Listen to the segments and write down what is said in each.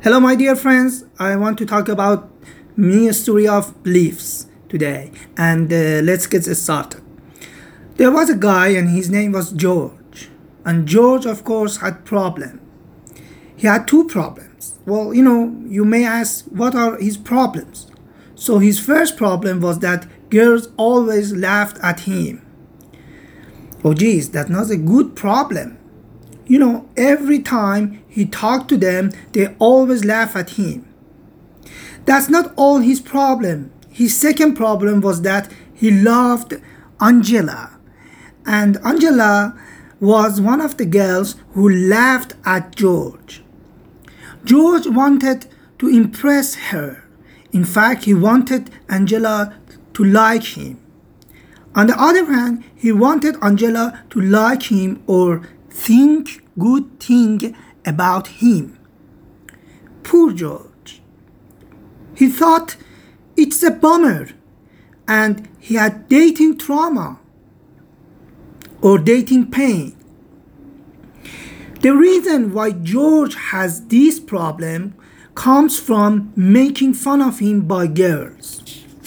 Hello, my dear friends. I want to talk about mini story of beliefs today, and let's get started. There was a guy, and his name was George, and George, of course, had problem. He had two problems. Well, you may ask, what are his problems? So his first problem was that girls always laughed at him. Oh, geez, that's not a good problem. Every time he talked to them, they always laugh at him. That's not all his problem. His second problem was that he loved Angela. And Angela was one of the girls who laughed at George. George wanted to impress her. In fact, he wanted Angela to like him. On the other hand, he wanted Angela to like him or think good thing about him. Poor George. He thought it's a bummer, and he had dating trauma or dating pain. The reason why George has this problem comes from making fun of him by girls.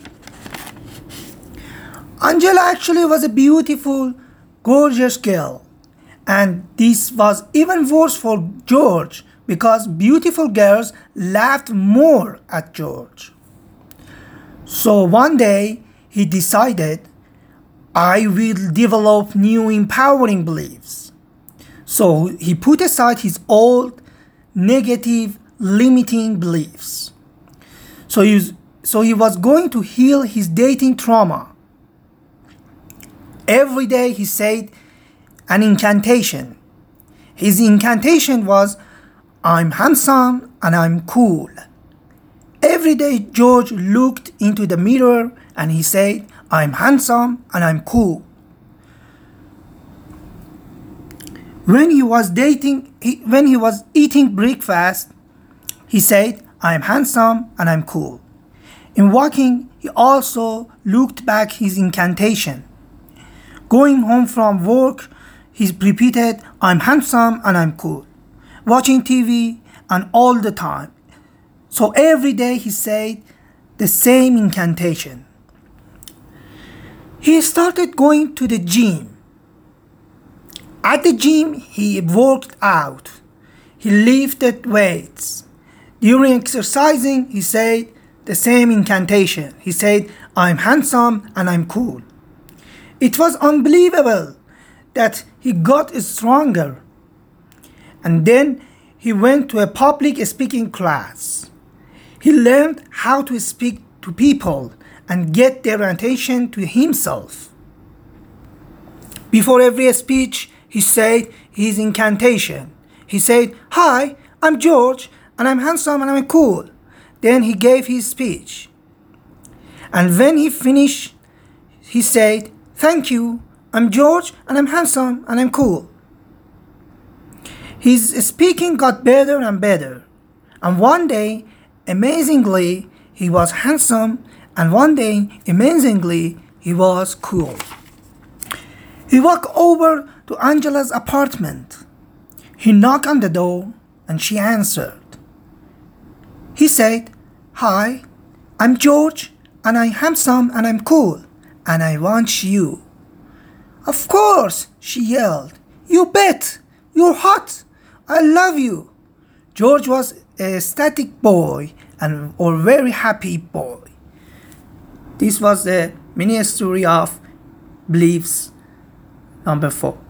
Angela actually was a beautiful, gorgeous girl. And this was even worse for George because beautiful girls laughed more at George. So one day he decided, I will develop new empowering beliefs. So he put aside his old negative limiting beliefs. So he was going to heal his dating trauma. Every day he said an incantation. His incantation was, I'm handsome and I'm cool. Every day George looked into the mirror and he said, I'm handsome and I'm cool. When he was eating breakfast, he said, I'm handsome and I'm cool. In walking, he also looked back his incantation. Going home from work, he repeated, I'm handsome and I'm cool. Watching TV and all the time. So every day he said the same incantation. He started going to the gym. At the gym, he worked out. He lifted weights. During exercising, he said the same incantation. He said, I'm handsome and I'm cool. It was unbelievable that he got stronger. And then he went to a public speaking class. He learned how to speak to people and get their attention to himself. Before every speech, he said his incantation. He said, Hi, I'm George, and I'm handsome and I'm cool. Then he gave his speech. And when he finished, he said, Thank you, I'm George and I'm handsome and I'm cool. His speaking got better and better. And one day, amazingly, he was handsome, and one day, amazingly, he was cool. He walked over to Angela's apartment. He knocked on the door and she answered. He said, Hi, I'm George and I'm handsome and I'm cool and I want you. Of course, she yelled. You bet. You're hot. I love you. George was a ecstatic boy or very happy boy. This was the mini story of beliefs number 4.